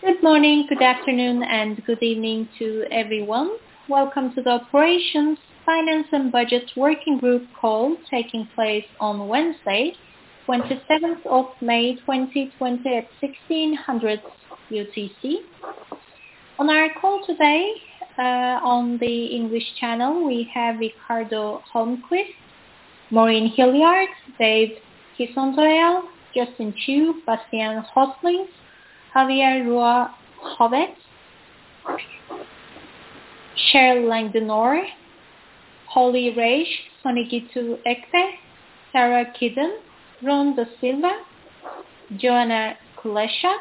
Good morning, good afternoon, and good evening to everyone. Welcome to the Operations, Finance and Budget Working Group call taking place on Wednesday, 27th of May 2020 at 1600 UTC. On our call today on the English channel, we have Ricardo Holmquist, Maureen Hilliard, Dave Kisontoel, Justin Chu, Bastian Hoslings, Javier Rua Hovet, Cheryl Langdenor, Holly Reish, Sonigitu Ekpe, Sarah Kidden, Ron Da Silva, Joanna Kulesha,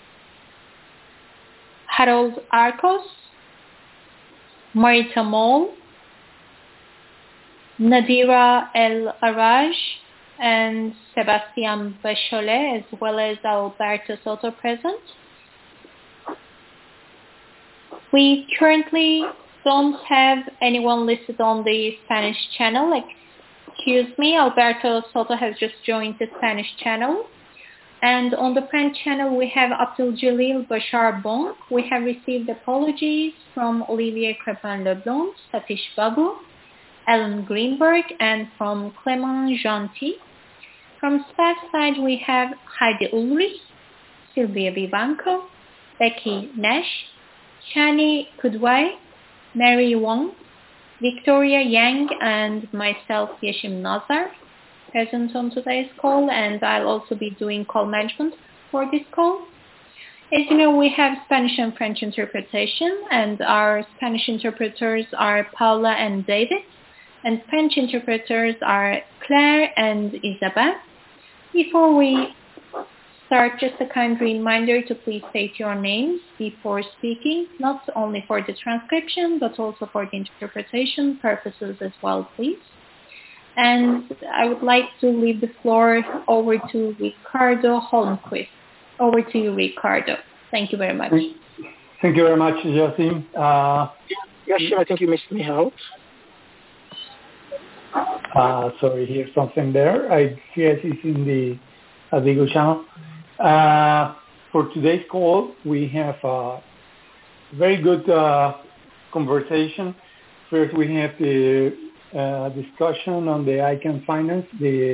Harold Arcos, Marita Mol, Nadira El Araj, and Sebastian Bacholet, as well as Alberto Soto present. We currently don't have anyone listed on the Spanish channel. Excuse me, Alberto Soto has just joined the Spanish channel. And on the French channel, we have Abdul Jalil Bashar Bonk. We have received apologies from Olivier Crepin-Leblanc, Satish Babu, Alan Greenberg, and from Clément Gentil. From staff side, we have Heidi Ulrich, Sylvia Vivanco, Becky Nash, Shani Kudwai, Mary Wong, Victoria Yang, and myself, Yeshim Nazar, present on today's call, and I'll also be doing call management for this call. As you know, we have Spanish and French interpretation, and our Spanish interpreters are Paula and David, and French interpreters are Claire and Isabel. Before we start, just a kind reminder to please state your names before speaking, not only for the transcription, but also for the interpretation purposes as well, please. And I would like to leave the floor over to Ricardo Holmquist. Over to you, Ricardo. Thank you very much. Thank you very much, Josim. Yes, I think you missed me out. Sorry, here's something there. I guess it's in the Adigo channel. For today's call, we have a very good conversation. First, we have the discussion on the ICANN Finance,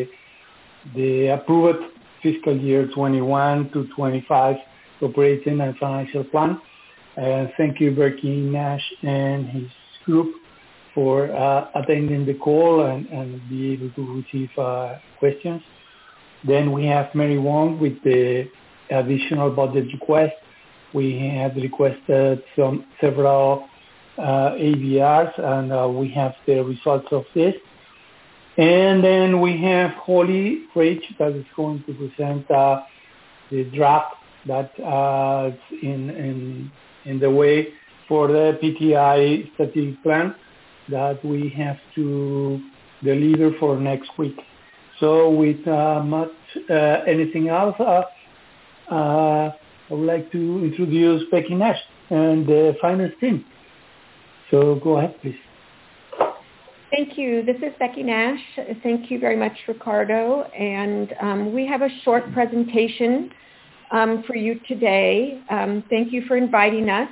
the approved fiscal year 21 to 25 operating and financial plan. Thank you, Becky Nash and his group for attending the call and be able to receive questions. Then we have Mary Wong with the additional budget request. We have requested several AVRs, and we have the results of this. And then we have Holly Rich that is going to present the draft that is in the way for the PTI strategic plan that we have to deliver for next week. So with anything else, I would like to introduce Becky Nash and the finance team. So go ahead, please. Thank you. This is Becky Nash. Thank you very much, Ricardo. And we have a short presentation for you today. Thank you for inviting us.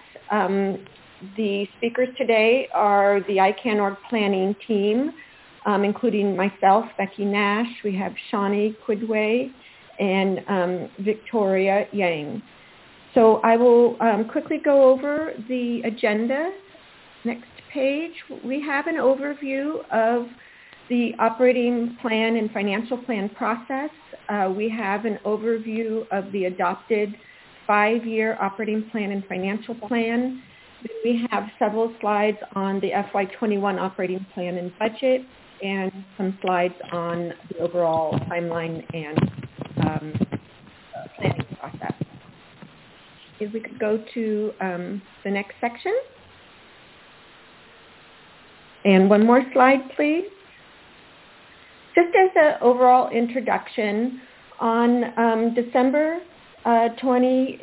The speakers today are the ICANN org planning team, including myself, Becky Nash. We have Shani Quidway and Victoria Yang. So I will quickly go over the agenda. Next page, we have an overview of the operating plan and financial plan process. We have an overview of the adopted 5-year operating plan and financial plan. We have several slides on the FY21 operating plan and budget, and some slides on the overall timeline and planning process. If we could go to the next section. And one more slide, please. Just as an overall introduction, on December 20th,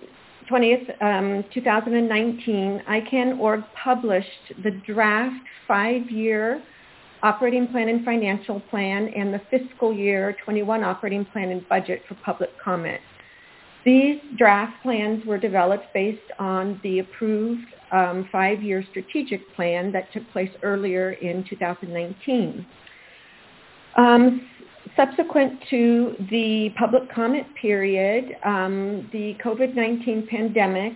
2019, ICANN.org published the draft 5-year operating plan and financial plan and the fiscal year 21 operating plan and budget for public comment. These draft plans were developed based on the approved 5-year strategic plan that took place earlier in 2019. Subsequent to the public comment period, the COVID-19 pandemic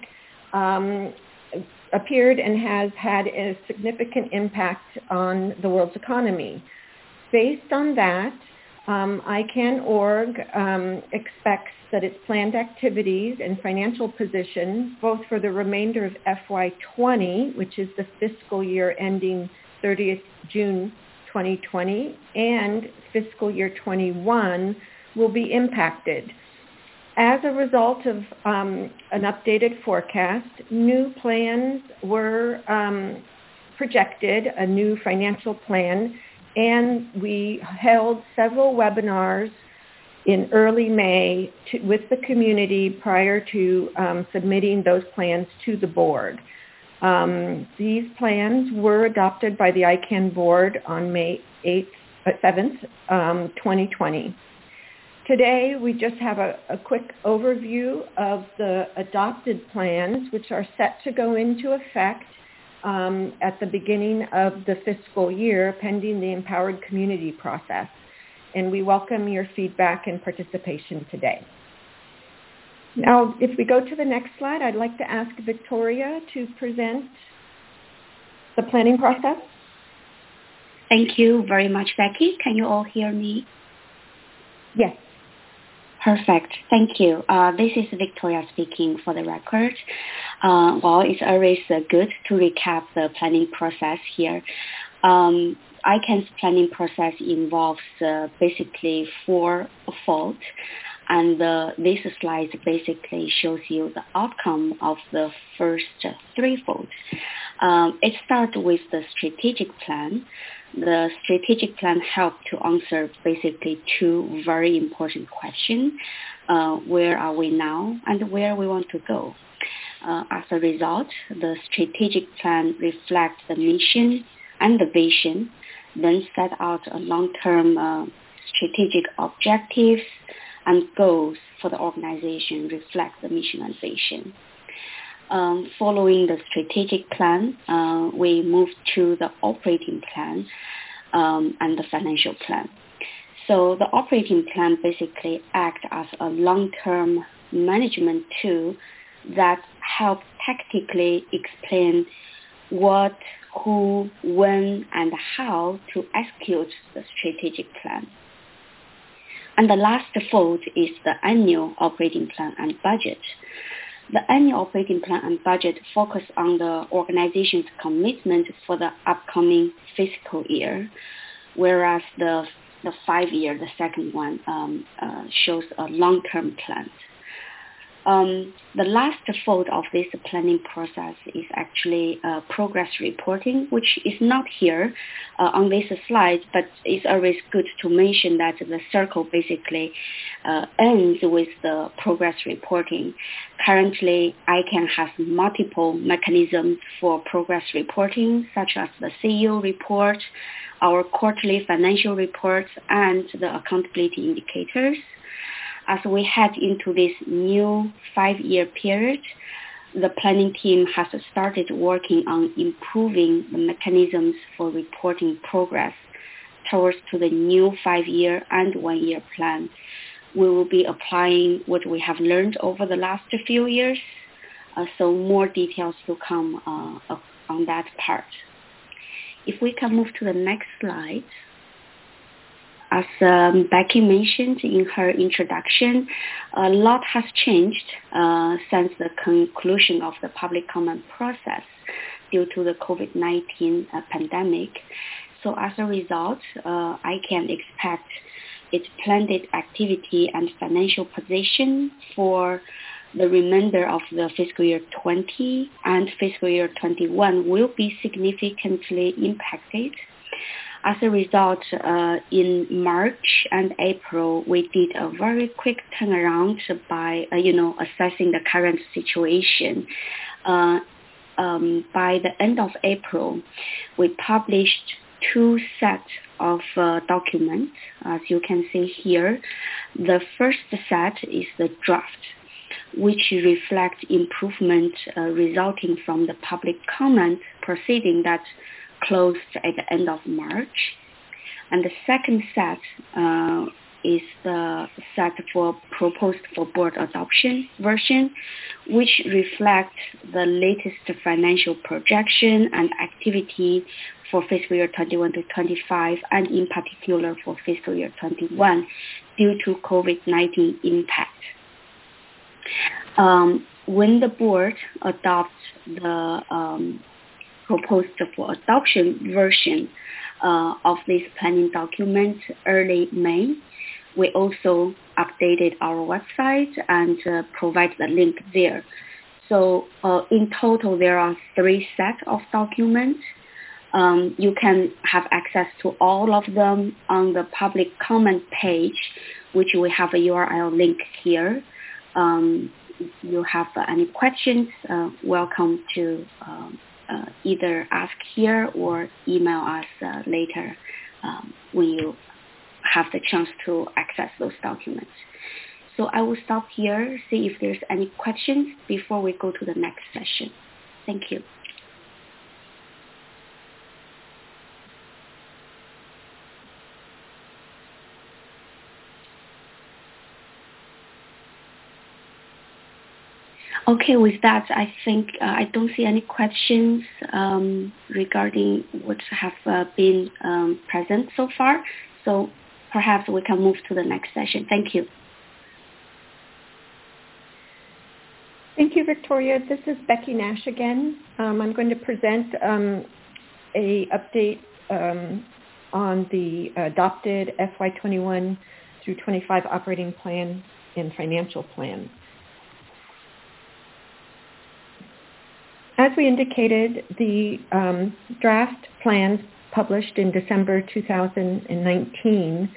appeared and has had a significant impact on the world's economy. Based on that, ICANN.org expects that its planned activities and financial position, both for the remainder of FY20, which is the fiscal year ending 30th June 2020, and fiscal year 21, will be impacted. As a result of an updated forecast, new plans were projected, a new financial plan, and we held several webinars in early May with the community prior to submitting those plans to the board. These plans were adopted by the ICANN board on May 7th, 2020. Today, we just have a quick overview of the adopted plans, which are set to go into effect at the beginning of the fiscal year, pending the Empowered Community process. And we welcome your feedback and participation today. Now, if we go to the next slide, I'd like to ask Victoria to present the planning process. Thank you very much, Becky. Can you all hear me? Yes. Perfect. Thank you. This is Victoria speaking for the record. Well, it's always good to recap the planning process here. ICANN's planning process involves basically fourfold, and this slide basically shows you the outcome of the first threefold. It starts with the strategic plan. The strategic plan helped to answer basically two very important questions. Where are we now and where we want to go? As a result, the strategic plan reflects the mission and the vision, then set out a long-term strategic objectives and goals for the organization reflect the mission and vision. Following the strategic plan, we moved to the operating plan and the financial plan. So the operating plan basically acts as a long-term management tool that helps tactically explain what, who, when, and how to execute the strategic plan. And the last fold is the annual operating plan and budget. The annual operating plan and budget focus on the organization's commitment for the upcoming fiscal year, whereas the 5-year, the second one, shows a long-term plan. The last fold of this planning process is actually progress reporting, which is not here on this slide, but it's always good to mention that the circle basically ends with the progress reporting. Currently, ICANN has multiple mechanisms for progress reporting, such as the CEO report, our quarterly financial reports, and the accountability indicators. As we head into this new 5-year period, the planning team has started working on improving the mechanisms for reporting progress towards to the new 5-year and 1-year plan. We will be applying what we have learned over the last few years, so more details to come on that part. If we can move to the next slide. As Becky mentioned in her introduction, a lot has changed since the conclusion of the public comment process due to the COVID-19 pandemic. So as a result, ICANN expect its planned activity and financial position for the remainder of the fiscal year 20 and fiscal year 21 will be significantly impacted. As a result, in March and April, we did a very quick turnaround by, assessing the current situation. By the end of April, we published 2 sets of documents. As you can see here, the first set is the draft. which reflect improvement resulting from the public comment proceeding that closed at the end of March. And the second set is the set proposed for board adoption version, which reflects the latest financial projection and activity for fiscal year 21 to 25, and in particular for fiscal year 21 due to COVID-19 impact. When the board adopts the proposed for adoption version of this planning document early May, we also updated our website and provide the link there. So in total, there are 3 sets of documents. You can have access to all of them on the public comment page, which we have a URL link here. You have any questions, welcome to either ask here or email us later when you have the chance to access those documents. So I will stop here, see if there's any questions before we go to the next session. Thank you. Okay, with that, I think I don't see any questions regarding what have been present so far. So perhaps we can move to the next session. Thank you. Thank you, Victoria. This is Becky Nash again. I'm going to present a update on the adopted FY21 through 25 operating plan and financial plan. As we indicated, the draft plans published in December 2019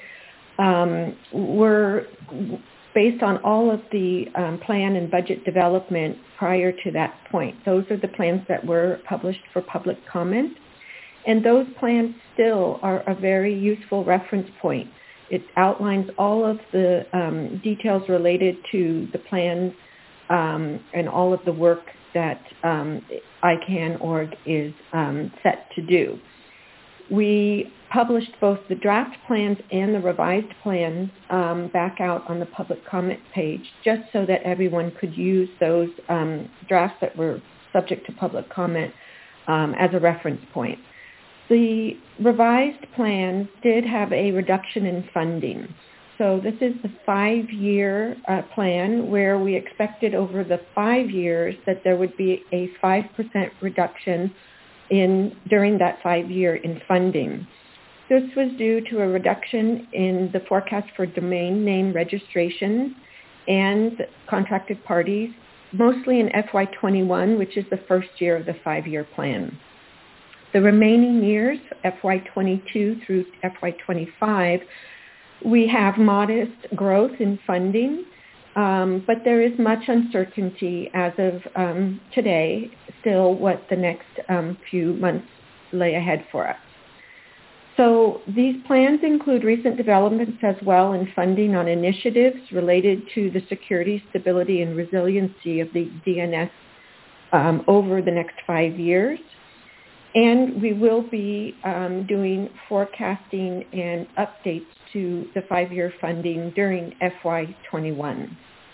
were based on all of the plan and budget development prior to that point. Those are the plans that were published for public comment. And those plans still are a very useful reference point. It outlines all of the details related to the plans and all of the work that ICANN.org is set to do. We published both the draft plans and the revised plans back out on the public comment page, just so that everyone could use those drafts that were subject to public comment as a reference point. The revised plans did have a reduction in funding. So this is the 5-year plan where we expected over the 5 years that there would be a 5% reduction during that 5-year in funding. This was due to a reduction in the forecast for domain name registration and contracted parties, mostly in FY21, which is the first year of the 5-year plan. The remaining years, FY22 through FY25, we have modest growth in funding, but there is much uncertainty as of today, still what the next few months lay ahead for us. So these plans include recent developments as well in funding on initiatives related to the security, stability, and resiliency of the DNS over the next 5 years. And we will be doing forecasting and updates to the 5-year funding during FY21.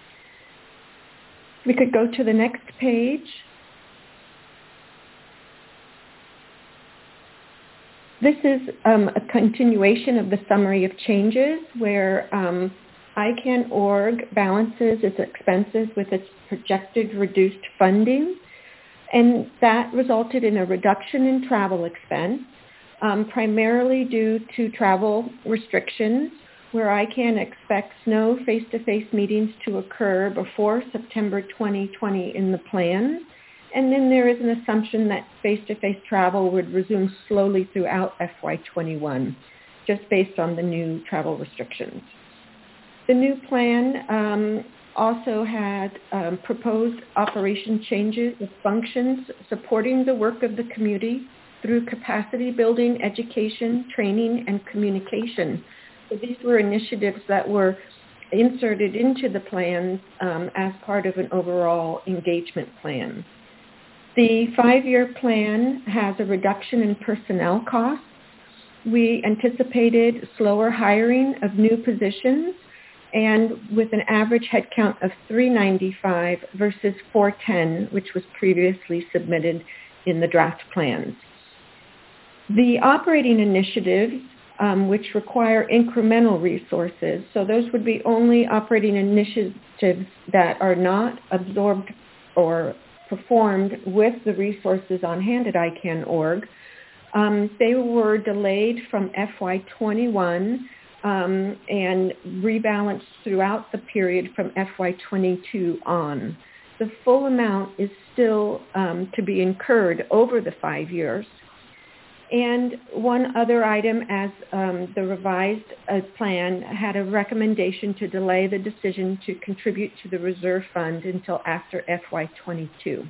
We could go to the next page. This is a continuation of the summary of changes where ICANN.org balances its expenses with its projected reduced funding. And that resulted in a reduction in travel expense, primarily due to travel restrictions, where ICANN expects no face-to-face meetings to occur before September 2020 in the plan. And then there is an assumption that face-to-face travel would resume slowly throughout FY21, just based on the new travel restrictions. The new plan also had proposed operation changes of functions supporting the work of the community through capacity building, education, training, and communication. So these were initiatives that were inserted into the plans as part of an overall engagement plan. The 5-year plan has a reduction in personnel costs. We anticipated slower hiring of new positions and with an average headcount of 395 versus 410, which was previously submitted in the draft plans. The operating initiatives, which require incremental resources, so those would be only operating initiatives that are not absorbed or performed with the resources on hand at ICANN.org. They were delayed from FY21 and rebalanced throughout the period from FY22 on. The full amount is still to be incurred over the 5 years. And one other item, as the revised plan had a recommendation to delay the decision to contribute to the reserve fund until after FY22.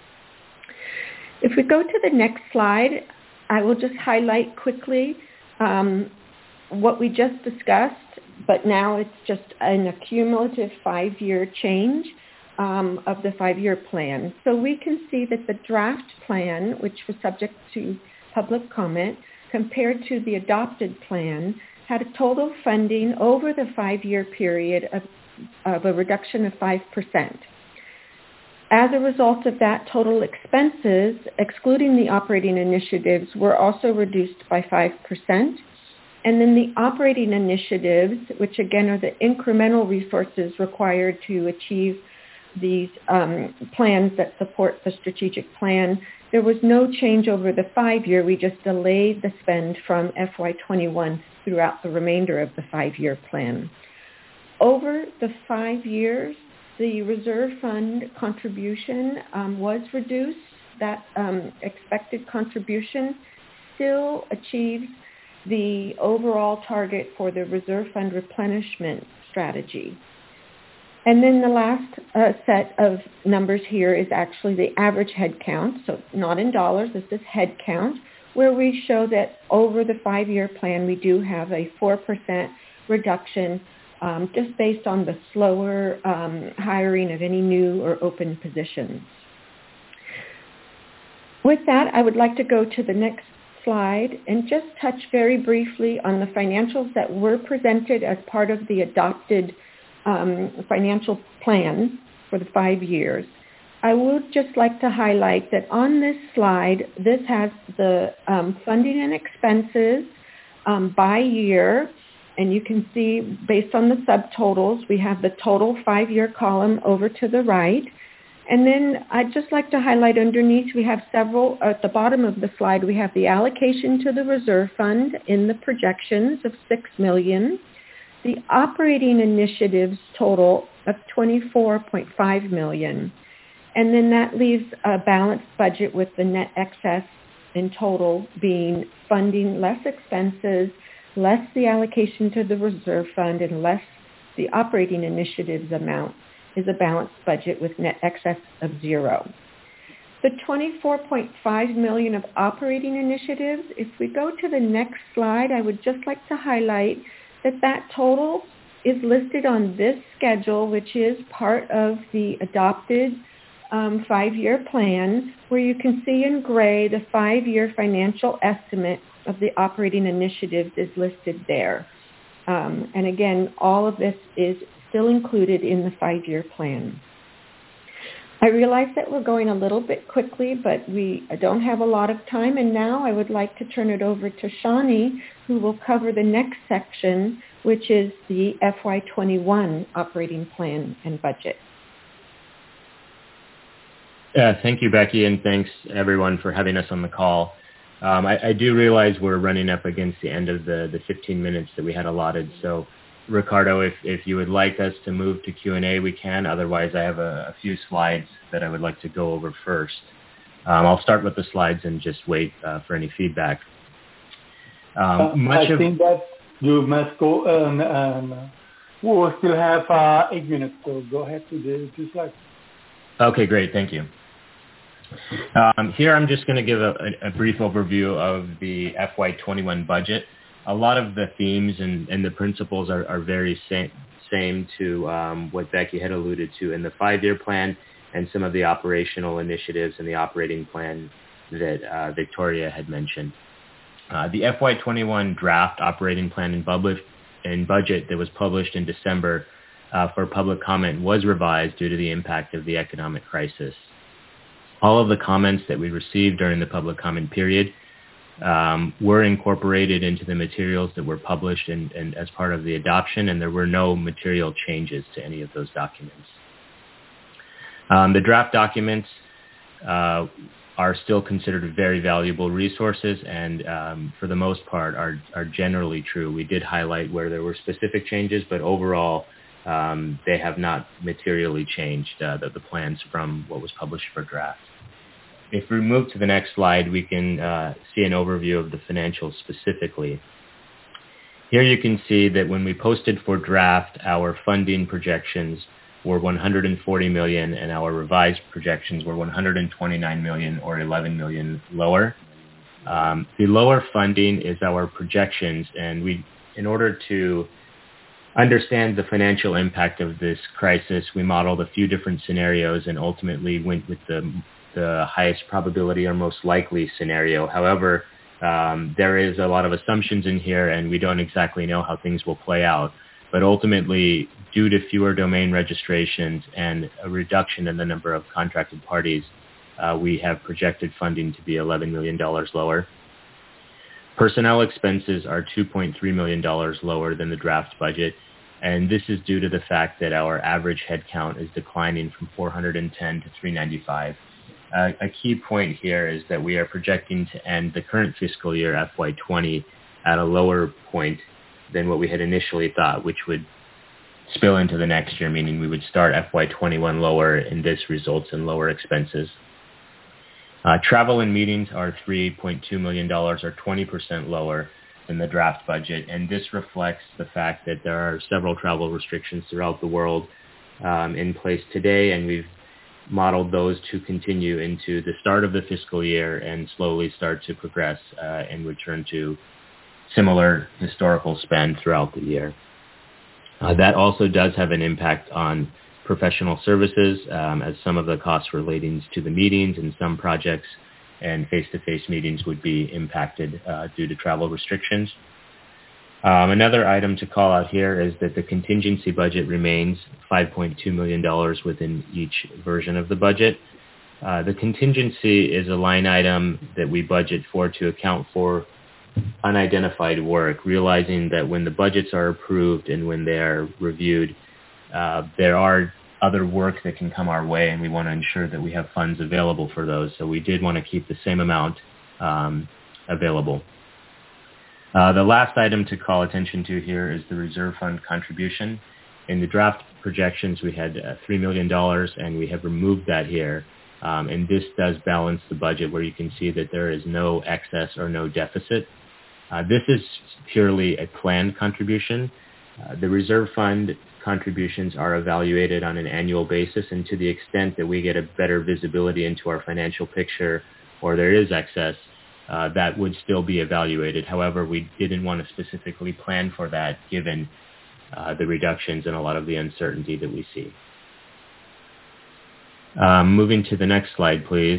If we go to the next slide, I will just highlight quickly what we just discussed, but now it's just an accumulative 5-year change of the 5-year plan. So we can see that the draft plan, which was subject to public comment, compared to the adopted plan, had a total funding over the 5-year period of a reduction of 5%. As a result of that, total expenses, excluding the operating initiatives, were also reduced by 5%. And then the operating initiatives, which again are the incremental resources required to achieve these plans that support the strategic plan, there was no change over the 5-year. We just delayed the spend from FY21 throughout the remainder of the 5-year plan. Over the 5 years, the reserve fund contribution was reduced. That expected contribution still achieves the overall target for the reserve fund replenishment strategy. And then the last set of numbers here is actually the average head count, so not in dollars, this is head count, where we show that over the 5-year plan we do have a 4% reduction just based on the slower hiring of any new or open positions. With that, I would like to go to the next slide and just touch very briefly on the financials that were presented as part of the adopted financial plan for the 5 years. I would just like to highlight that on this slide, this has the funding and expenses by year, and you can see based on the subtotals, we have the total 5-year column over to the right. And then I'd just like to highlight underneath, we have several, at the bottom of the slide, we have the allocation to the reserve fund in the projections of $6 million. The operating initiatives total of $24.5 million. And then that leaves a balanced budget with the net excess in total being funding less expenses, less the allocation to the reserve fund, and less the operating initiatives amount is a balanced budget with net excess of 0. The $24.5 million of operating initiatives, if we go to the next slide, I would just like to highlight that total is listed on this schedule, which is part of the adopted 5-year plan, where you can see in gray the 5-year financial estimate of the operating initiatives is listed there. And again, all of this is still included in the 5-year plan. I realize that we're going a little bit quickly, but we don't have a lot of time. And now I would like to turn it over to Shani, who will cover the next section, which is the FY21 operating plan and budget. Thank you, Becky, and thanks everyone for having us on the call. I do realize we're running up against the end of the 15 minutes that we had allotted. So, Ricardo, if you would like us to move to Q&A, we can. Otherwise, I have a few slides that I would like to go over first. I'll start with the slides and just wait for any feedback. I think that you must go, and we will still have 8 minutes, so go ahead to the 2 slides. Okay, great. Thank you. Here I'm just going to give a brief overview of the FY21 budget. A lot of the themes and the principles are very same to what Becky had alluded to in the 5-year plan and some of the operational initiatives and the operating plan that Victoria had mentioned. The FY21 draft operating plan and budget that was published in December for public comment was revised due to the impact of the economic crisis. All of the comments that we received during the public comment period were incorporated into the materials that were published and as part of the adoption, and there were no material changes to any of those documents. The draft documents are still considered very valuable resources and for the most part are generally true. We did highlight where there were specific changes, but overall they have not materially changed the plans from what was published for draft. If we move to the next slide, we can see an overview of the financials specifically. Here you can see that when we posted for draft, our funding projections were $140 million, and our revised projections were $129 million, or $11 million lower. The lower funding is our projections, and in order to understand the financial impact of this crisis, we modeled a few different scenarios and ultimately went with the highest probability or most likely scenario. However, there is a lot of assumptions in here, and we don't exactly know how things will play out. But ultimately, due to fewer domain registrations and a reduction in the number of contracted parties, we have projected funding to be $11 million lower. Personnel expenses are $2.3 million lower than the draft budget, and this is due to the fact that our average headcount is declining from 410 to 395. A key point here is that we are projecting to end the current fiscal year, FY20, at a lower point than what we had initially thought, which would spill into the next year, meaning we would start FY21 lower, and this results in lower expenses. Travel and meetings are $3.2 million, or 20% lower than the draft budget, and this reflects the fact that there are several travel restrictions throughout the world in place today, and we've modeled those to continue into the start of the fiscal year and slowly start to progress and return to similar historical spend throughout the year. That also does have an impact on professional services, as some of the costs relating to the meetings and some projects and face-to-face meetings would be impacted due to travel restrictions. Another item to call out here is that the contingency budget remains $5.2 million within each version of the budget. The contingency is a line item that we budget for to account for unidentified work, realizing that when the budgets are approved and when they are reviewed, there are other work that can come our way, and we want to ensure that we have funds available for those. So we did want to keep the same amount available. The last item to call attention to here is the reserve fund contribution. In the draft projections, we had $3 million, and we have removed that here. And this does balance the budget where you can see that there is no excess or no deficit. This is purely a planned contribution. The reserve fund contributions are evaluated on an annual basis, and to the extent that we get a better visibility into our financial picture or there is excess, that would still be evaluated. However, we didn't want to specifically plan for that given the reductions and a lot of the uncertainty that we see. Moving to the next slide, please.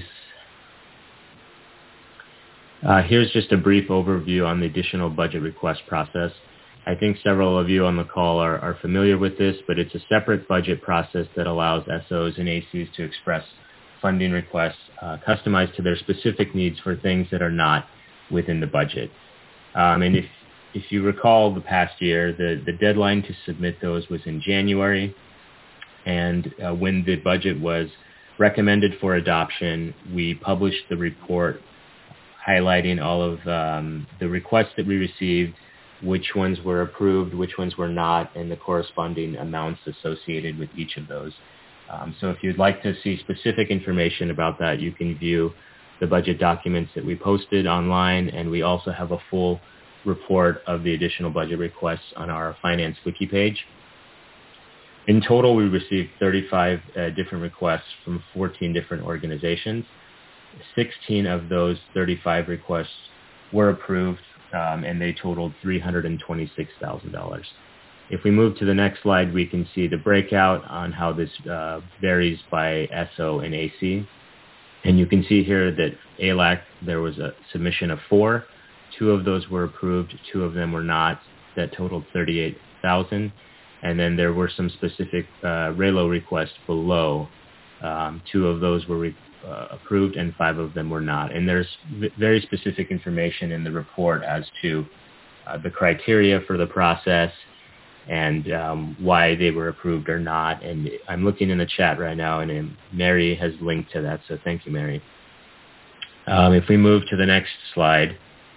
Here's just a brief overview on the additional budget request process. I think several of you on the call are familiar with this, but it's a separate budget process that allows SOs and ACs to express funding requests customized to their specific needs for things that are not within the budget. And if you recall the past year, the deadline to submit those was in January, and when the budget was recommended for adoption, we published the report highlighting all of the requests that we received, which ones were approved, which ones were not, and the corresponding amounts associated with each of those. So if you'd like to see specific information about that, you can view the budget documents that we posted online, and we also have a full report of the additional budget requests on our Finance Wiki page. In total, we received 35 different requests from 14 different organizations. 16 of those 35 requests were approved, and they totaled $326,000. If we move to the next slide, we can see the breakout on how this varies by SO and AC. And you can see here that ALAC, there was a submission of 4. 2 of those were approved, 2 of them were not. That totaled 38,000. And then there were some specific RALO requests below. 2 of those were approved and 5 of them were not. And there's very specific information in the report as to the criteria for the process and why they were approved or not. And I'm looking in the chat right now, and Mary has linked to that, so thank you, Mary. If we move to the next slide,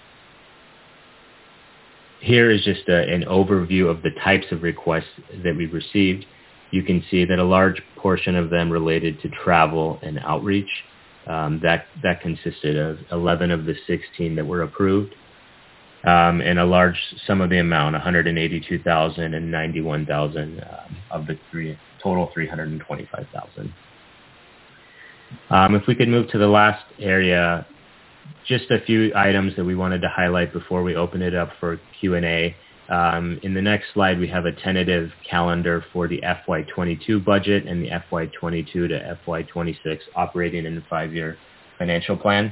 here is just an overview of the types of requests that we received. You can see that a large portion of them related to travel and outreach. That consisted of 11 of the 16 that were approved, and a large sum of the amount, 182,000 and 91,000 of the total 325,000. If we could move to the last area, just a few items that we wanted to highlight before we open it up for Q&A. In the next slide, we have a tentative calendar for the FY22 budget and the FY22 to FY26 operating and 5-year financial plan.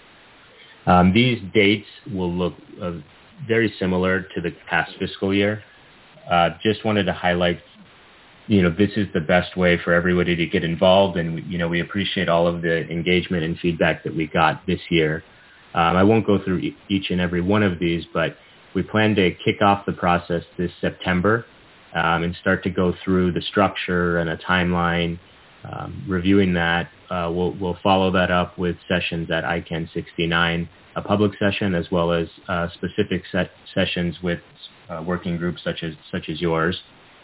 These dates will look very similar to the past fiscal year. Just wanted to highlight, this is the best way for everybody to get involved, and we appreciate all of the engagement and feedback that we got this year. I won't go through each and every one of these, but we plan to kick off the process this September and start to go through the structure and a timeline, reviewing that. We'll follow that up with sessions at ICANN 69, a public session, as well as specific sessions with working groups such as yours.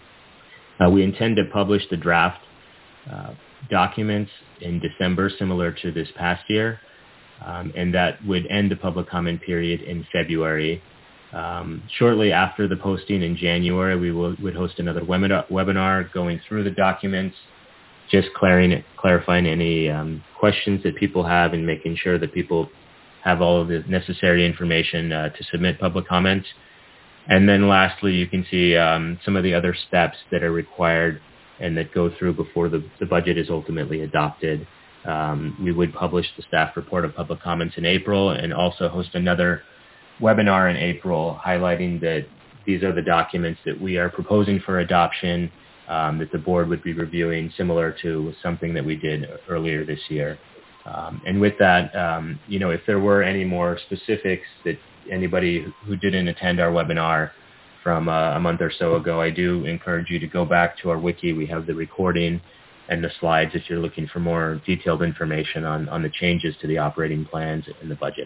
We intend to publish the draft documents in December, similar to this past year, and that would end the public comment period in February. Shortly after the posting in January, we would host another webinar going through the documents, just clarifying any questions that people have and making sure that people have all of the necessary information to submit public comments. And then lastly, you can see some of the other steps that are required and that go through before the budget is ultimately adopted. We would publish the staff report of public comments in April and also host another webinar in April highlighting that these are the documents that we are proposing for adoption, that the board would be reviewing, similar to something that we did earlier this year. And with that, if there were any more specifics that anybody who didn't attend our webinar from a month or so ago, I do encourage you to go back to our wiki. We have the recording and the slides if you're looking for more detailed information on the changes to the operating plans and the budget.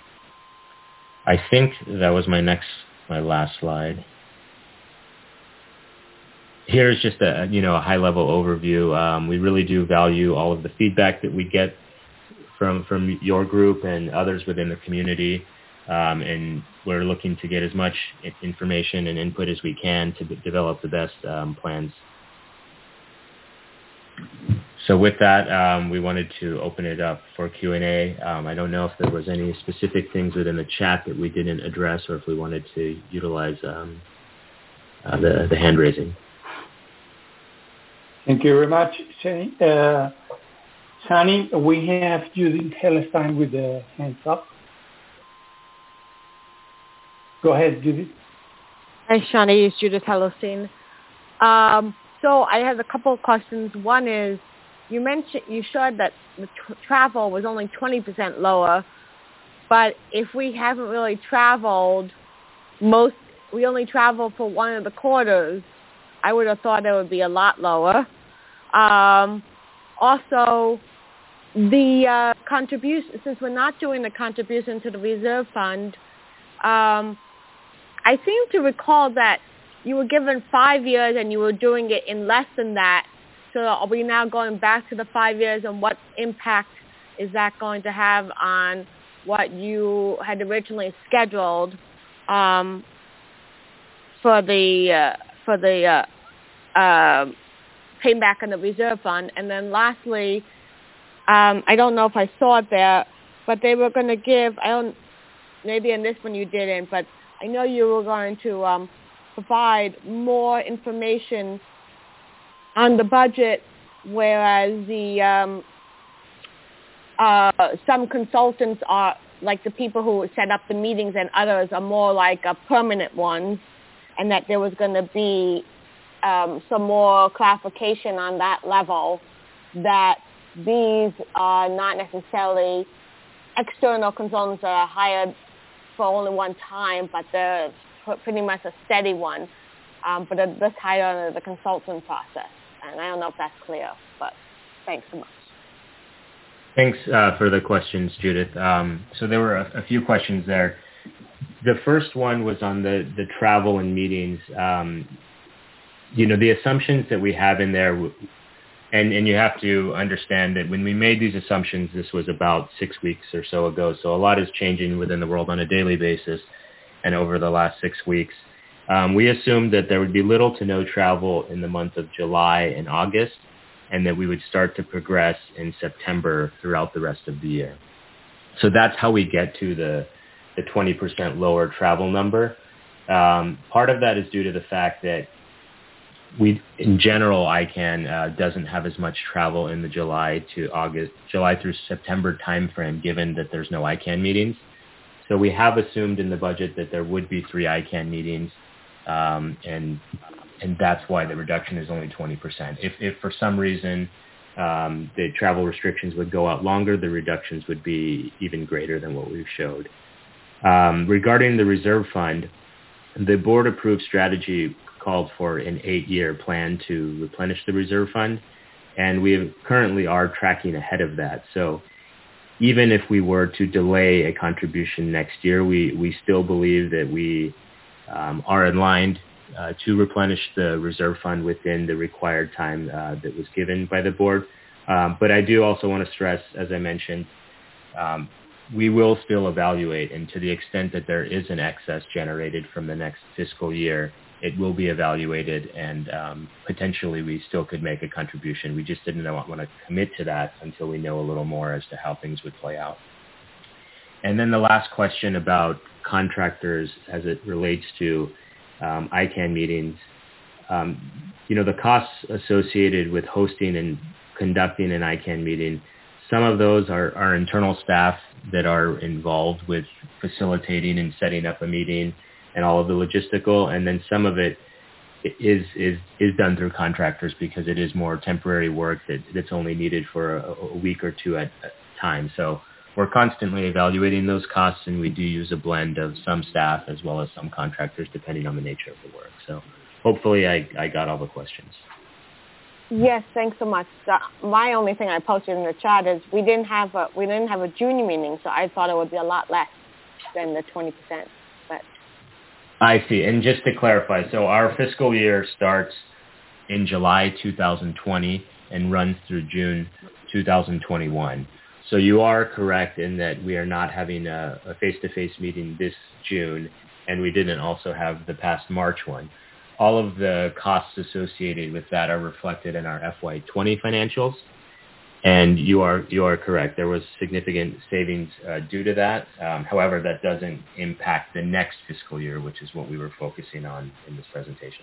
I think that was my last slide. Here's just a high-level overview. We really do value all of the feedback that we get from your group and others within the community, and we're looking to get as much information and input as we can to develop the best plans. So with that, we wanted to open it up for Q&A. I don't know if there was any specific things within the chat that we didn't address, or if we wanted to utilize the hand raising. Thank you very much, Shani. Shani, we have Judith Hellestein with the hands up. Go ahead, Judith. Hi, Shani. It's Judith Hellestein. So I have a couple of questions. One is, you showed that the travel was only 20% lower, but if we haven't really traveled, we only traveled for one of the quarters, I would have thought it would be a lot lower. Also, the contribution, since we're not doing the contribution to the reserve fund, I seem to recall that you were given 5 years and you were doing it in less than that. So are we now going back to the 5 years, and what impact is that going to have on what you had originally scheduled for the payback in the reserve fund? And then lastly, I don't know if I saw it there, but they were going to give, maybe in this one you didn't, but I know you were going to provide more information on the budget, whereas the some consultants are like the people who set up the meetings and others are more like permanent ones, and that there was going to be some more clarification on that level, that these are not necessarily external consultants that are hired for only one time, but they're pretty much a steady one, but they're just hired under the consultant process. And I don't know if that's clear, but thanks so much. Thanks for the questions, Judith. So there were a few questions there. The first one was on the travel and meetings. The assumptions that we have in there, and you have to understand that when we made these assumptions, this was about 6 weeks or so ago. So a lot is changing within the world on a daily basis and over the last 6 weeks. We assumed that there would be little to no travel in the month of July and August, and that we would start to progress in September throughout the rest of the year. So that's how we get to the 20% lower travel number. Part of that is due to the fact that in general, ICANN doesn't have as much travel in the July through September timeframe, given that there's no ICANN meetings. So we have assumed in the budget that there would be 3 ICANN meetings, and that's why the reduction is only 20%. If for some reason the travel restrictions would go out longer, the reductions would be even greater than what we've showed. Regarding the reserve fund, the board-approved strategy called for an 8-year plan to replenish the reserve fund, and we currently are tracking ahead of that. So even if we were to delay a contribution next year, we still believe that we are in line to replenish the reserve fund within the required time that was given by the board. But I do also want to stress, as I mentioned, we will still evaluate, and to the extent that there is an excess generated from the next fiscal year, it will be evaluated, and potentially we still could make a contribution. We just didn't want to commit to that until we know a little more as to how things would play out. And then the last question about contractors as it relates to ICANN meetings. The costs associated with hosting and conducting an ICANN meeting, some of those are our internal staff that are involved with facilitating and setting up a meeting and all of the logistical, and then some of it is done through contractors because it is more temporary work that's only needed for a week or two at a time. So we're constantly evaluating those costs, and we do use a blend of some staff as well as some contractors depending on the nature of the work. So hopefully I got all the questions. Yes, thanks so much. My only thing I posted in the chat is we didn't have a junior meeting, so I thought it would be a lot less than the 20%. But I see. And just to clarify, so our fiscal year starts in July 2020 and runs through June 2021. So you are correct in that we are not having a face-to-face meeting this June, and we didn't also have the past March one. All of the costs associated with that are reflected in our FY20 financials, and you are correct. There was significant savings due to that. However, that doesn't impact the next fiscal year, which is what we were focusing on in this presentation.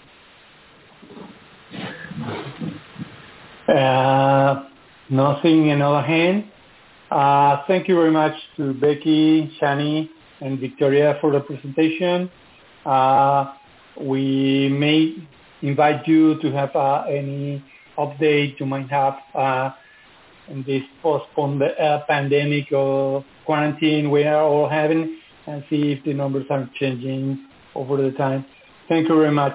Nothing in other hand. Thank you very much to Becky, Shani, and Victoria for the presentation. We may invite you to have any update you might have in this postponed pandemic or quarantine we are all having, and see if the numbers are changing over the time. Thank you very much.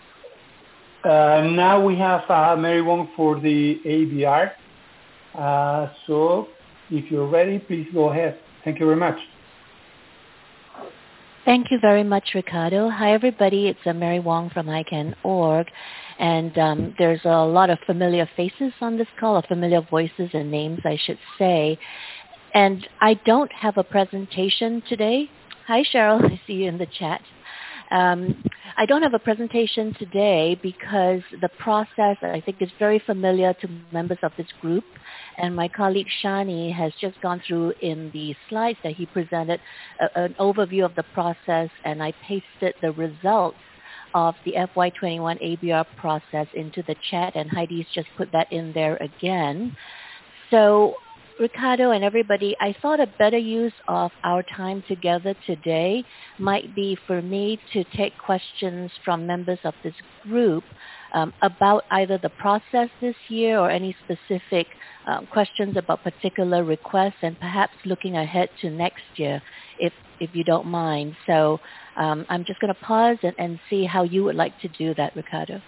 Now we have Mary Wong for the ABR. So if you're ready, please go ahead. Thank you very much. Thank you very much, Ricardo. Hi, everybody. It's Mary Wong from ICANN.org. And there's a lot of familiar faces on this call, or familiar voices and names, I should say. And I don't have a presentation today. Hi, Cheryl. I see you in the chat. I don't have a presentation today because the process, I think, is very familiar to members of this group. And my colleague Shani has just gone through in the slides that he presented an overview of the process, and I pasted the results of the FY21 ABR process into the chat, and Heidi's just put that in there again. So Ricardo and everybody, I thought a better use of our time together today might be for me to take questions from members of this group about either the process this year or any specific questions about particular requests, and perhaps looking ahead to next year, if you don't mind. So I'm just going to pause and see how you would like to do that, Ricardo.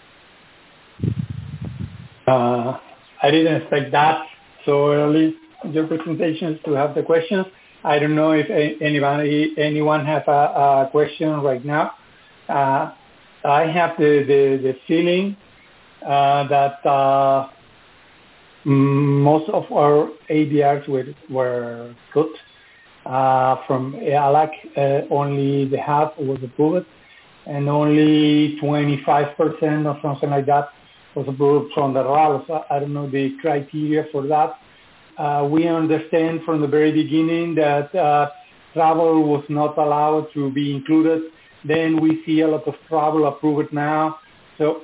I didn't expect that so early your presentations to have the questions. I don't know if anyone has a question right now. I have the feeling that most of our ABRs were good. From ALAC, only the half was approved, and only 25% or something like that was approved from the RAL. So I don't know the criteria for that. We understand from the very beginning that travel was not allowed to be included. Then we see a lot of travel approved now. So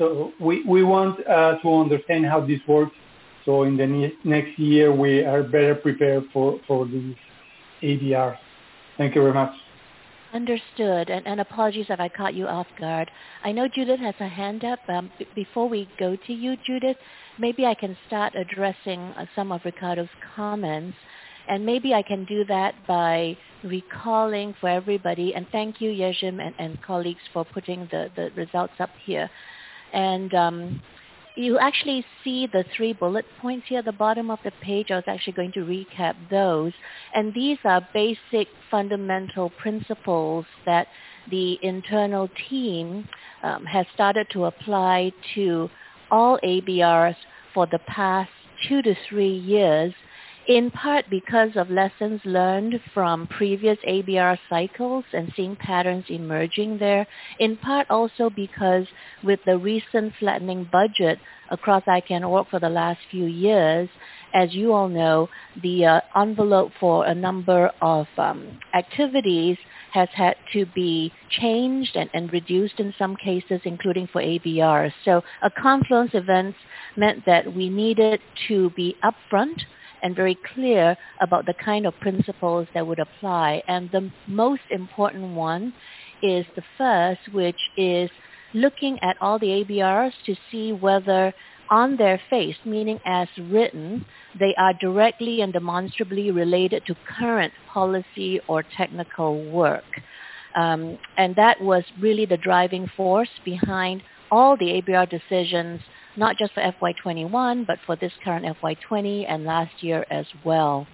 we want to understand how this works. So in the next year, we are better prepared for these ABRs. Thank you very much. Understood. And apologies if I caught you off guard. I know Judith has a hand up. Before we go to you, Judith, maybe I can start addressing some of Ricardo's comments. And maybe I can do that by recalling for everybody, and thank you, Yejim and colleagues, for putting the results up here. And you actually see the 3 bullet points here at the bottom of the page. I was actually going to recap those. And these are basic fundamental principles that the internal team has started to apply to all ABRs for the past 2 to 3 years, in part because of lessons learned from previous ABR cycles and seeing patterns emerging there, in part also because with the recent flattening budget across ICANN.org for the last few years, as you all know, the envelope for a number of activities has had to be changed and reduced in some cases, including for ABRs. So a confluence of events meant that we needed to be upfront and very clear about the kind of principles that would apply. And the most important one is the first, which is looking at all the ABRs to see whether on their face, meaning as written, they are directly and demonstrably related to current policy or technical work. And that was really the driving force behind all the ABR decisions, not just for FY21, but for this current FY20 and last year as well.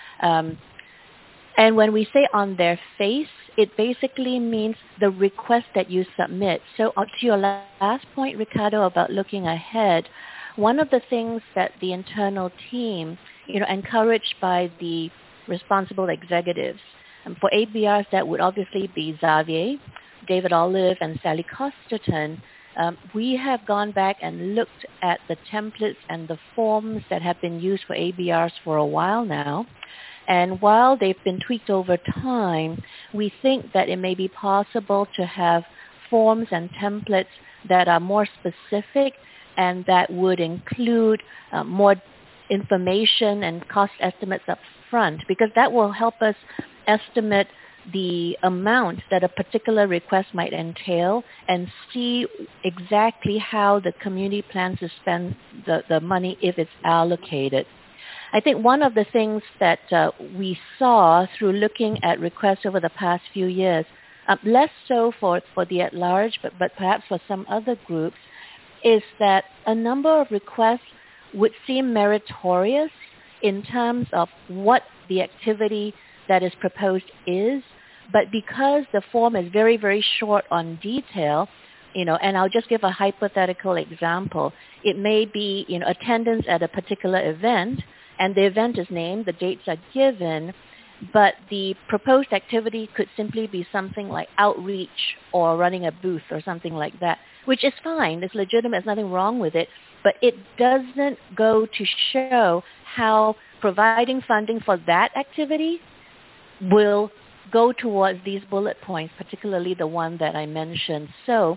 And when we say on their face, it basically means the request that you submit. So to your last point, Ricardo, about looking ahead, one of the things that the internal team, encouraged by the responsible executives, and for ABRs that would obviously be Xavier, David Olive, and Sally Costerton, we have gone back and looked at the templates and the forms that have been used for ABRs for a while now. And while they've been tweaked over time, we think that it may be possible to have forms and templates that are more specific and that would include more information and cost estimates up front, because that will help us estimate the amount that a particular request might entail and see exactly how the community plans to spend the money if it's allocated. I think one of the things that we saw through looking at requests over the past few years, less so for the at-large, but perhaps for some other groups, is that a number of requests would seem meritorious in terms of what the activity that is proposed is, but because the form is very, very short on detail, and I'll just give a hypothetical example. It may be, attendance at a particular event, and the event is named, the dates are given, but the proposed activity could simply be something like outreach or running a booth or something like that, which is fine. It's legitimate. There's nothing wrong with it. But it doesn't go to show how providing funding for that activity will go towards these bullet points, particularly the one that I mentioned. So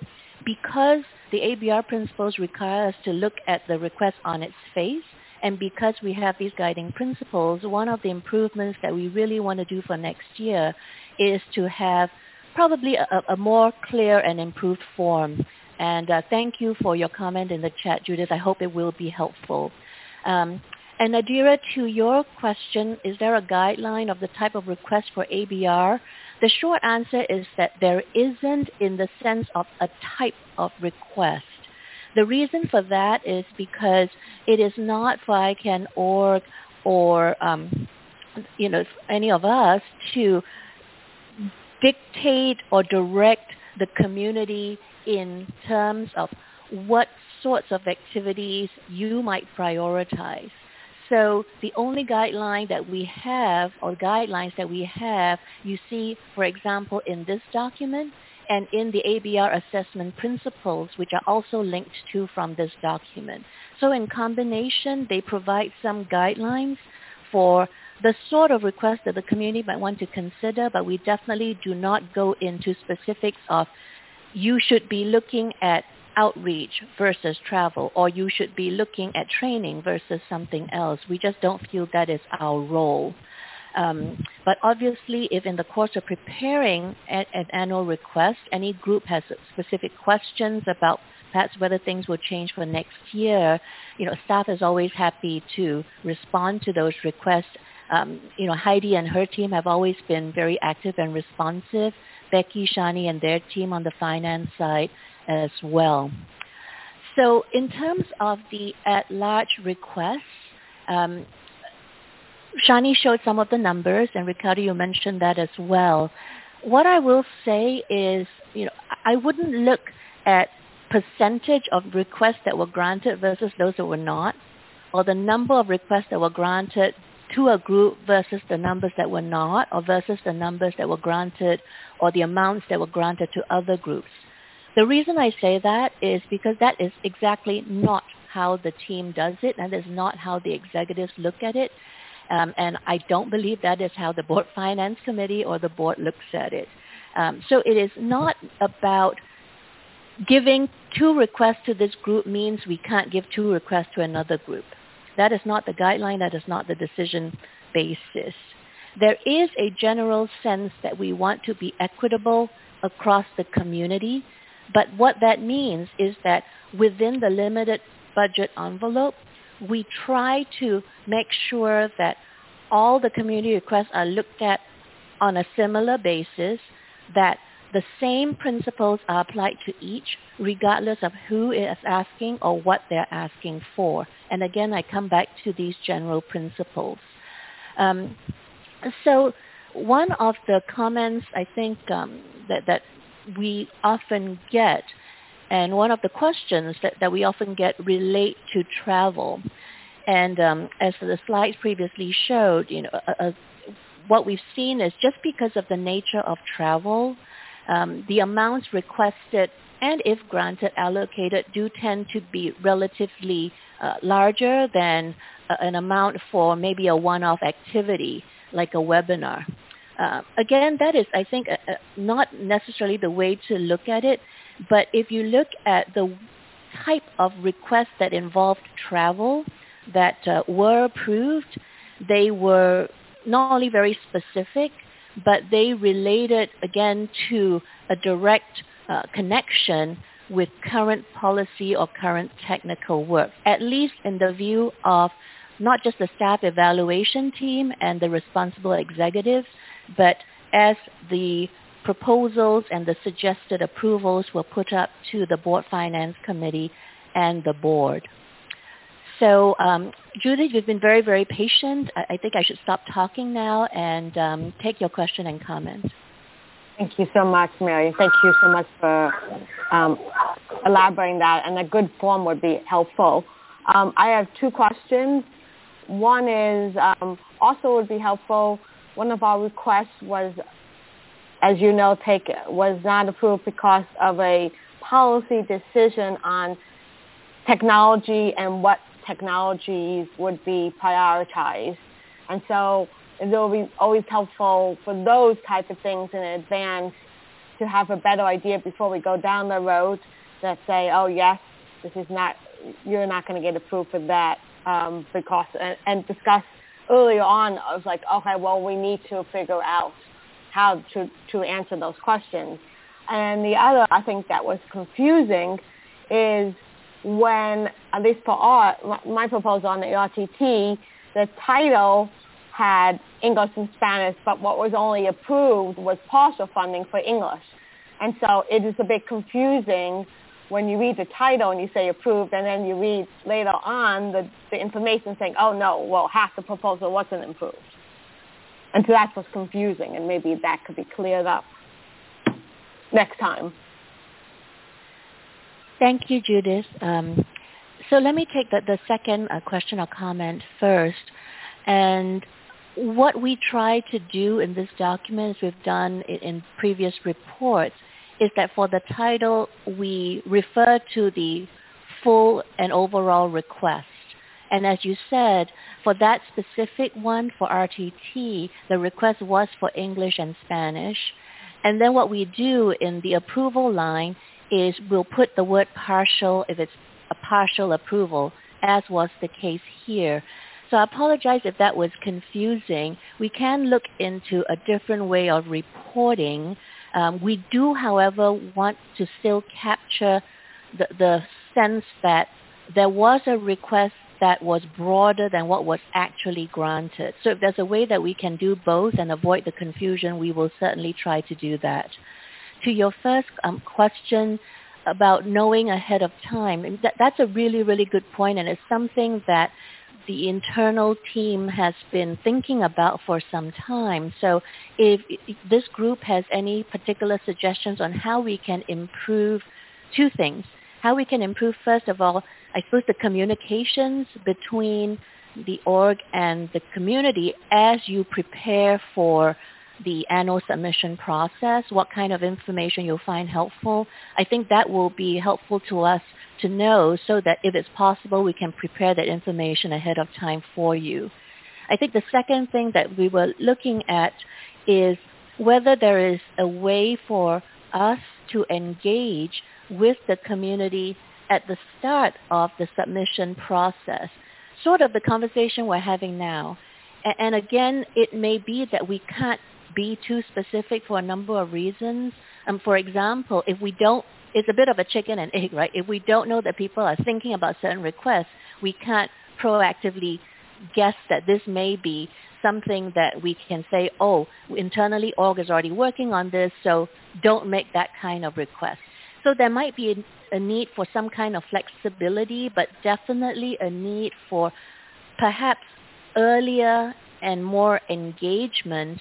because the ABR principles require us to look at the request on its face, and because we have these guiding principles, one of the improvements that we really want to do for next year is to have probably a more clear and improved form. And thank you for your comment in the chat, Judith. I hope it will be helpful. And Nadira, to your question, is there a guideline of the type of request for ABR? The short answer is that there isn't in the sense of a type of request. The reason for that is because it is not for ICANN.org or any of us to dictate or direct the community in terms of what sorts of activities you might prioritize. So the only guideline that we have, or guidelines that we have, you see, for example, in this document and in the ABR assessment principles, which are also linked to from this document. So in combination, they provide some guidelines for the sort of request that the community might want to consider, but we definitely do not go into specifics of you should be looking at outreach versus travel, or you should be looking at training versus something else. We just don't feel that is our role. But obviously, if in the course of preparing an annual request, any group has specific questions about perhaps whether things will change for next year, staff is always happy to respond to those requests. Heidi and her team have always been very active and responsive. Becky, Shani, and their team on the finance side as well. So in terms of the at-large requests, Shani showed some of the numbers, and Ricardo, you mentioned that as well. What I will say is, I wouldn't look at percentage of requests that were granted versus those that were not, or the number of requests that were granted to a group versus the numbers that were not, or versus the numbers that were granted, or the amounts that were granted to other groups. The reason I say that is because that is exactly not how the team does it, and is not how the executives look at it. And I don't believe that is how the Board Finance Committee or the board looks at it. So it is not about giving 2 requests to this group means we can't give 2 requests to another group. That is not the guideline. That is not the decision basis. There is a general sense that we want to be equitable across the community, but what that means is that within the limited budget envelope, we try to make sure that all the community requests are looked at on a similar basis, that the same principles are applied to each, regardless of who is asking or what they're asking for. And again, I come back to these general principles. So one of the comments I think that we often get, and one of the questions that we often get relate to travel. And as the slides previously showed, what we've seen is just because of the nature of travel, the amounts requested and, if granted, allocated do tend to be relatively larger than an amount for maybe a one-off activity like a webinar. Again, that is, I think, not necessarily the way to look at it, but if you look at the type of requests that involved travel that were approved, they were not only very specific, but they related, again, to a direct connection with current policy or current technical work, at least in the view of not just the staff evaluation team and the responsible executives, but as the proposals and the suggested approvals were put up to the Board Finance Committee and the board. So, Judith, you've been very, very patient. I think I should stop talking now and take your question and comment. Thank you so much, Mary. Thank you so much for elaborating that, and a good form would be helpful. I have 2 questions. One is also would be helpful. One of our requests was, as you know, was not approved because of a policy decision on technology and what technologies would be prioritized. And so it will be always helpful for those types of things in advance to have a better idea before we go down the road that say, oh yes, this is not, you're not going to get approved for that because, and discuss earlier on, I was like, okay, well, we need to figure out how to answer those questions. And the other, I think that was confusing is when, at least for my proposal on the RTT, the title had English and Spanish, but what was only approved was partial funding for English. And so it is a bit confusing when you read the title and you say approved, and then you read later on the information saying, oh no, well, half the proposal wasn't approved. And so that was confusing, and maybe that could be cleared up next time. Thank you, Judith. So let me take the second question or comment first. And what we try to do in this document, as we've done in previous reports, is that for the title, we refer to the full and overall request. And as you said, for that specific one, for RTT, the request was for English and Spanish. And then what we do in the approval line is we'll put the word partial if it's a partial approval, as was the case here. So I apologize if that was confusing. We can look into a different way of reporting. We do, however, want to still capture the sense that there was a request that was broader than what was actually granted. So if there's a way that we can do both and avoid the confusion, we will certainly try to do that. To your first question about knowing ahead of time, that's a really, really good point, and it's something that the internal team has been thinking about for some time. So if this group has any particular suggestions on how we can improve two things, how we can improve, first of all, I suppose the communications between the org and the community as you prepare for the annual submission process, what kind of information you'll find helpful. I think that will be helpful to us to know so that if it's possible, we can prepare that information ahead of time for you. I think the second thing that we were looking at is whether there is a way for us to engage with the community at the start of the submission process, sort of the conversation we're having now. And again, it may be that we can't be too specific for a number of reasons. For example, if we don't, it's a bit of a chicken and egg, right? If we don't know that people are thinking about certain requests, we can't proactively guess that this may be something that we can say, oh, internally org is already working on this, so don't make that kind of request. So there might be a need for some kind of flexibility, but definitely a need for perhaps earlier and more engagement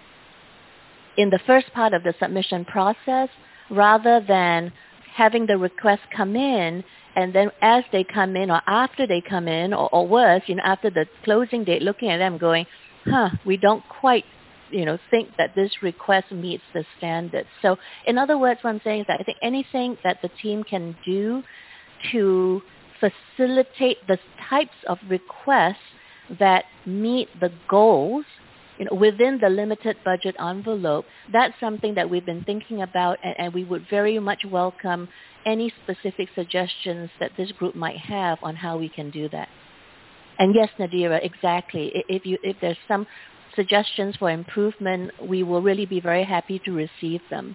in the first part of the submission process, rather than having the requests come in and then as they come in or after they come in, or worse, after the closing date, looking at them going, we don't quite, think that this request meets the standards. So in other words, what I'm saying is that I think anything that the team can do to facilitate the types of requests that meet the goals within the limited budget envelope, that's something that we've been thinking about, and we would very much welcome any specific suggestions that this group might have on how we can do that. And yes, Nadira, exactly. If there's some suggestions for improvement, we will really be very happy to receive them.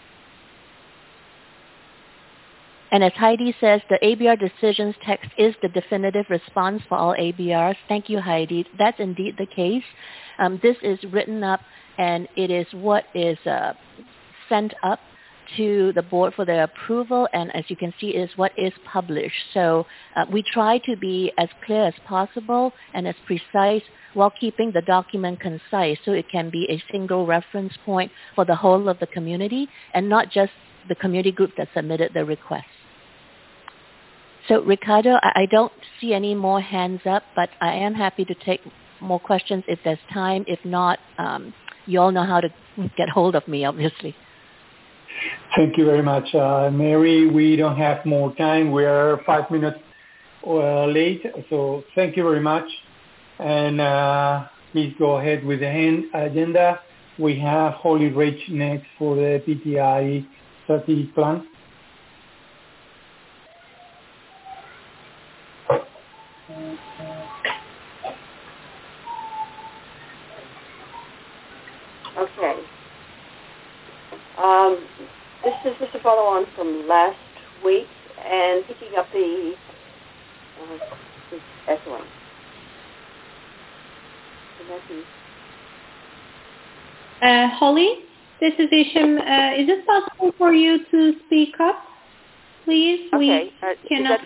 And as Heidi says, the ABR decisions text is the definitive response for all ABRs. Thank you, Heidi. That's indeed the case. This is written up, and it is what is sent up to the board for their approval, and as you can see, is what is published. So we try to be as clear as possible and as precise while keeping the document concise, so it can be a single reference point for the whole of the community and not just the community group that submitted the request. So Ricardo, I don't see any more hands up, but I am happy to take more questions if there's time. If not, you all know how to get hold of me, obviously. Thank you very much, Mary. We don't have more time. We are 5 minutes late, so thank you very much. And please go ahead with the agenda. We have Holly Rich next for the PTI strategic plan. Okay. This is just a follow-on from last week and picking up the echoing. Holly, this is Isham. Is it possible for you to speak up, please? Okay. We cannot.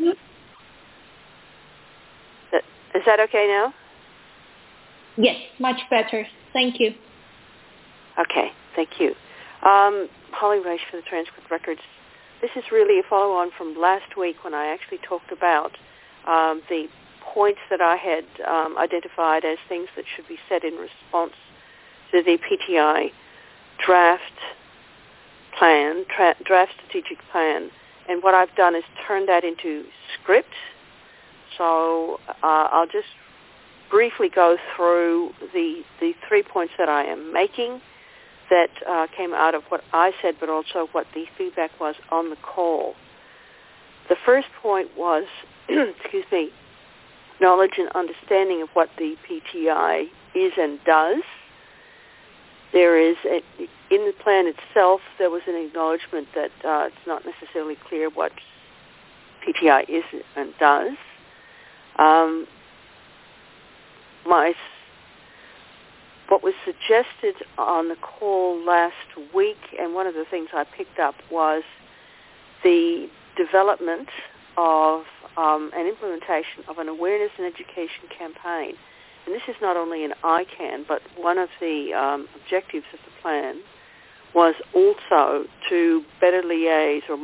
Is that okay now? Yes, much better. Thank you. Okay, thank you. Holly Reich for the Transcript Records. This is really a follow-on from last week when I actually talked about the points that I had identified as things that should be said in response to the PTI draft strategic plan. And what I've done is turned that into script. So I'll just briefly go through the 3 points that I am making that came out of what I said, but also what the feedback was on the call. The first point was, excuse me, knowledge and understanding of what the PTI is and does. There is, in the plan itself, there was an acknowledgement that it's not necessarily clear what PTI is and does. What was suggested on the call last week, and one of the things I picked up, was the development of an implementation of an awareness and education campaign. And this is not only an ICANN, but one of the objectives of the plan was also to better liaise or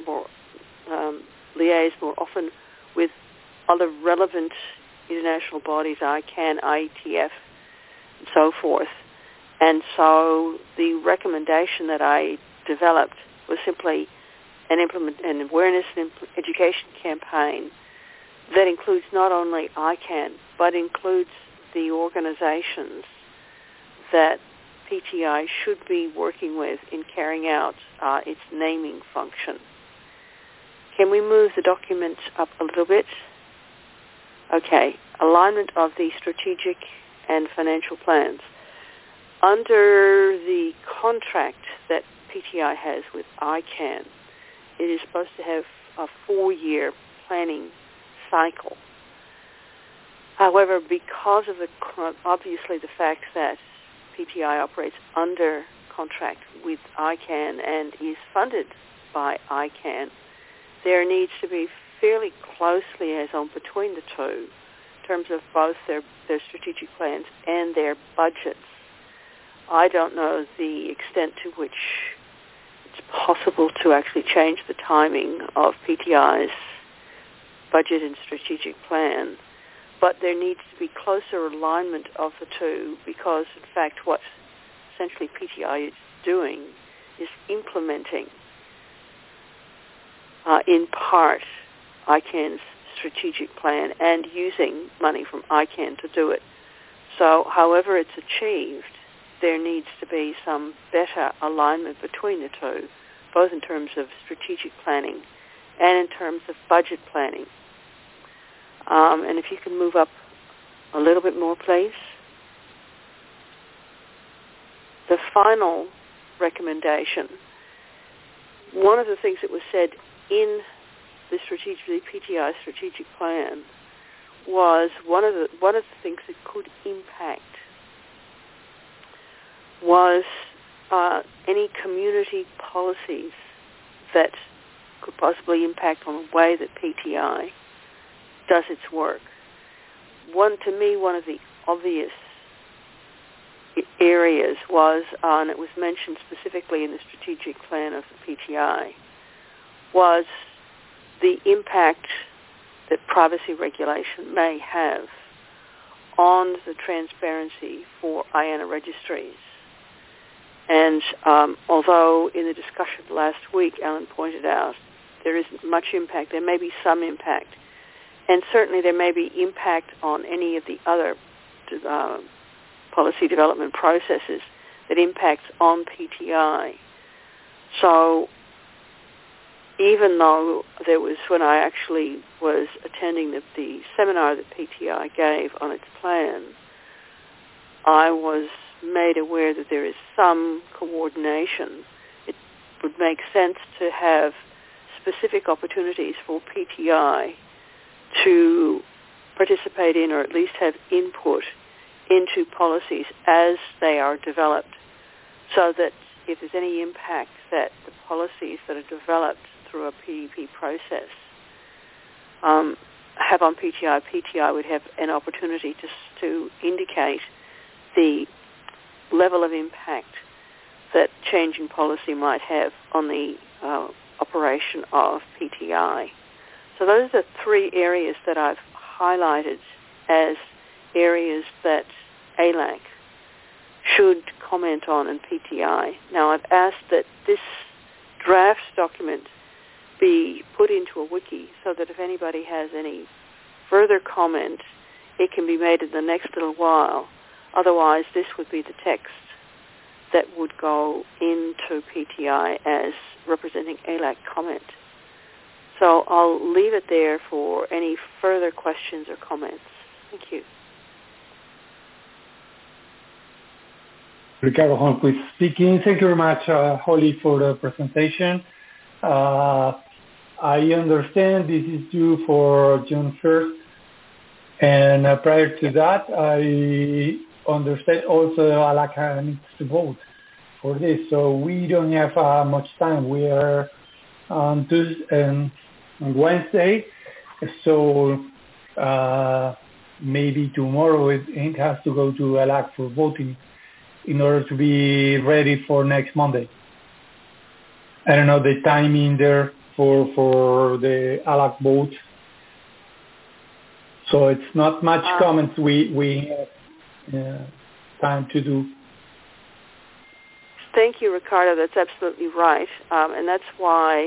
liaise more often with other relevant international bodies, ICANN, IETF, and so forth. And so the recommendation that I developed was simply an awareness and education campaign that includes not only ICANN, but includes the organizations that PTI should be working with in carrying out its naming function. Can we move the document up a little bit? Okay, alignment of the strategic and financial plans. Under the contract that PTI has with ICANN, it is supposed to have a 4-year planning cycle. However, because of obviously the fact that PTI operates under contract with ICANN and is funded by ICANN, there needs to be fairly close liaison between the two in terms of both their strategic plans and their budgets. I don't know the extent to which it's possible to actually change the timing of PTI's budget and strategic plan, but there needs to be closer alignment of the two because, in fact, what essentially PTI is doing is implementing, in part, ICANN's strategic plan and using money from ICANN to do it. So however it's achieved, there needs to be some better alignment between the two, both in terms of strategic planning and in terms of budget planning. And if you can move up a little bit more, please. The final recommendation, one of the things that was said in the PTI strategic plan was one of the things that could impact was any community policies that could possibly impact on the way that PTI does its work. To me, one of the obvious areas was, and it was mentioned specifically in the strategic plan of the PTI, was the impact that privacy regulation may have on the transparency for IANA registries. And although in the discussion last week, Alan pointed out there isn't much impact, there may be some impact. And certainly there may be impact on any of the other policy development processes that impacts on PTI. So even though there was, when I actually was attending the seminar that PTI gave on its plan, I was made aware that there is some coordination, it would make sense to have specific opportunities for PTI to participate in, or at least have input into policies as they are developed, so that if there's any impact that the policies that are developed through a PDP process have on PTI, PTI would have an opportunity to indicate the level of impact that change in policy might have on the operation of PTI. So those are three areas that I've highlighted as areas that ALAC should comment on in PTI. Now, I've asked that this draft document be put into a wiki so that if anybody has any further comment, it can be made in the next little while. Otherwise, this would be the text that would go into PTI as representing ALAC comment. So I'll leave it there for any further questions or comments. Thank you. Ricardo Holmquist speaking. Thank you very much, Holly, for the presentation. I understand this is due for June 1st. And prior to that, I understand also ALAC needs to vote for this. So we don't have much time. We are on Tuesday and Wednesday. So maybe tomorrow it has to go to ALAC for voting in order to be ready for next Monday. I don't know the timing there for the ALAC vote. So it's not much comments we have time to do. Thank you, Ricardo. That's absolutely right. And that's why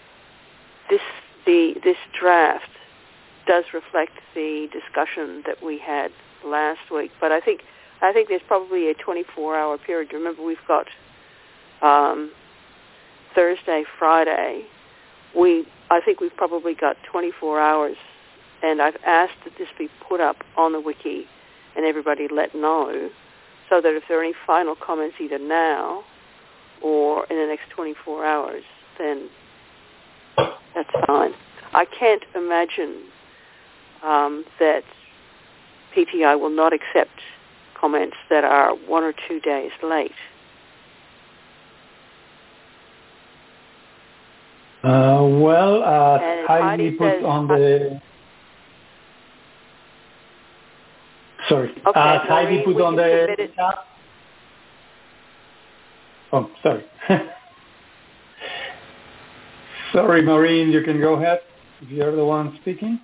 this draft does reflect the discussion that we had last week. But I think there's probably a 24-hour period. Remember, we've got Thursday, Friday. I think we've probably got 24 hours, and I've asked that this be put up on the wiki and everybody let know, so that if there are any final comments either now or in the next 24 hours, then that's fine. I can't imagine that PTI will not accept comments that are 1 or 2 days late. Heidi put on the... Sorry. Okay, Heidi put on the... Oh, sorry. Sorry, Maureen, you can go ahead if you're the one speaking.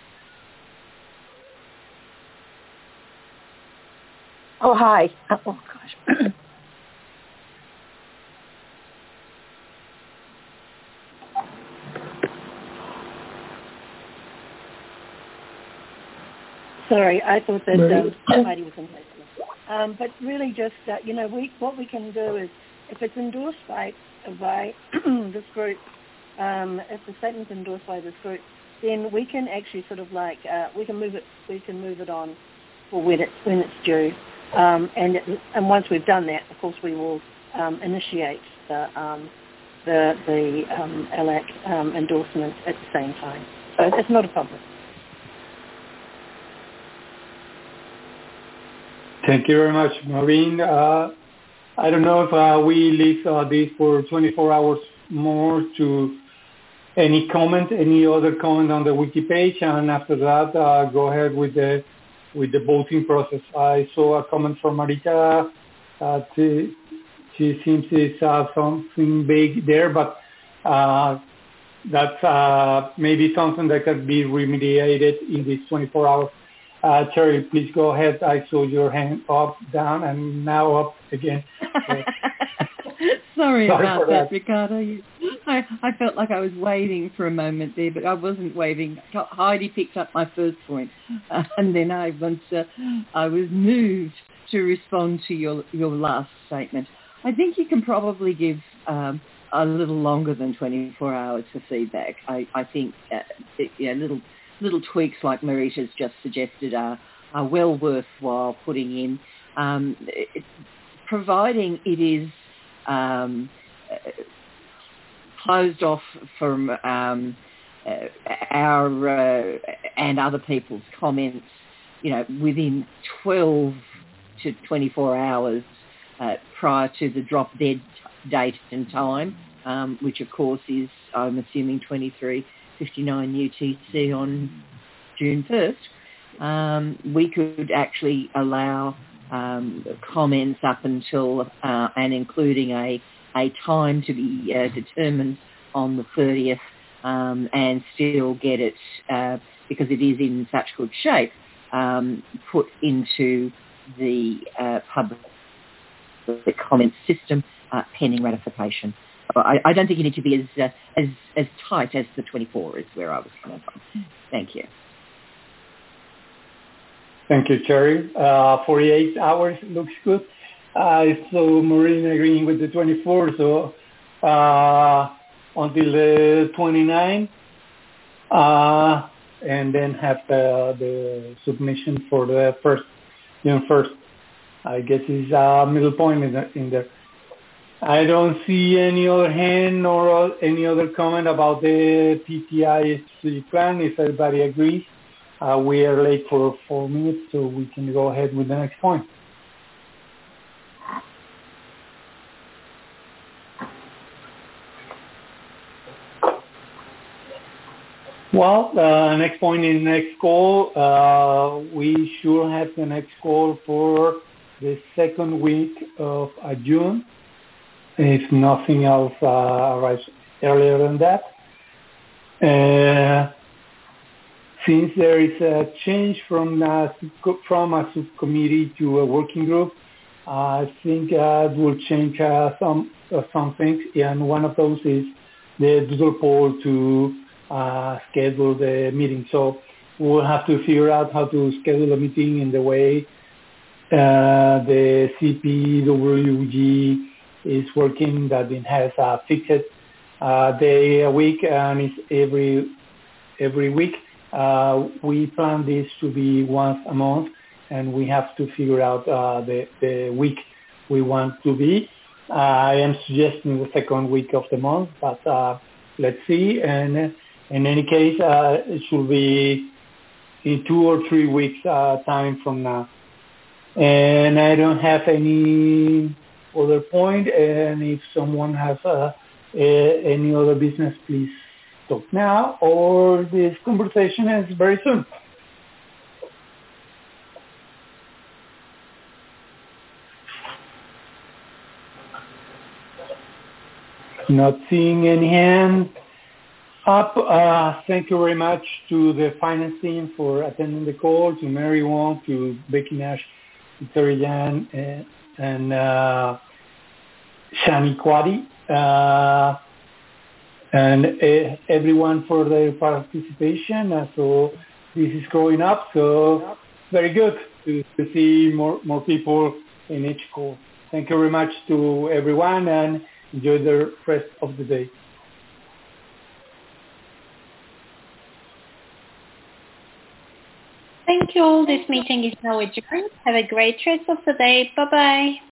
Oh, hi. Oh, gosh. Sorry, I thought that Heidi was in place. But really just, what we can do is, if it's endorsed by this group, if the statement's endorsed by this group, then we can actually sort of like, we can move it on for when it's due. And once we've done that, of course, we will initiate the ALAC endorsement at the same time. So it's not a problem. Thank you very much, Maureen. I don't know if we leave this for 24 hours more to any other comment on the wiki page, and after that, go ahead with the voting process. I saw a comment from Marita. She seems to have something big there, but that's maybe something that can be remediated in these 24 hours. Terry, please go ahead. I saw your hand up, down, and now up again. Sorry about that, Ricardo. I felt like I was waving for a moment there, but I wasn't waving. Heidi picked up my first point, and then I was moved to respond to your last statement. I think you can probably give a little longer than 24 hours for feedback. I think little tweaks like Marita's just suggested are well worthwhile putting in. providing it is closed off from our and other people's comments, within 12 to 24 hours prior to the drop dead date and time, which of course is, I'm assuming, 23:59 UTC on June 1st, we could actually allow comments up until and including a time to be determined on the 30th, and still get it, because it is in such good shape, put into the public comment system pending ratification. I don't think you need to be as tight as the 24 is where I was coming from. Thank you. Thank you, Cherry. 48 hours looks good. So Maureen agreeing with the 24, so until the 29, and then have the submission for the first, June 1st. I guess is a middle point in there. I don't see any other hand or any other comment about the PTISC plan. If everybody agrees, we are late for 4 minutes, so we can go ahead with the next point. Well, next point in next call, we sure have the next call for the second week of June, if nothing else arrives earlier than that. Since there is a change from a subcommittee to a working group, I think it will change some things, and one of those is the doodle poll to schedule the meeting. So we'll have to figure out how to schedule a meeting in the way the CPWG is working, that it has a fixed day a week, and it's every week. We plan this to be once a month, and we have to figure out the week we want to be. I am suggesting the second week of the month, but let's see. And in any case, it should be in 2 or 3 weeks time from now. And I don't have any other point. And if someone has any other business, please talk now, or this conversation ends very soon. Not seeing any hand up. Thank you very much to the finance team for attending the call, to Mary Wong, to Becky Nash, to Terry Jan, and Shani Kwadi, and everyone for their participation. So this is growing up, so very good to see more people in each call. Thank you very much to everyone, and enjoy the rest of the day. Thank you all. This meeting is now adjourned. Have a great rest of the day. Bye-bye.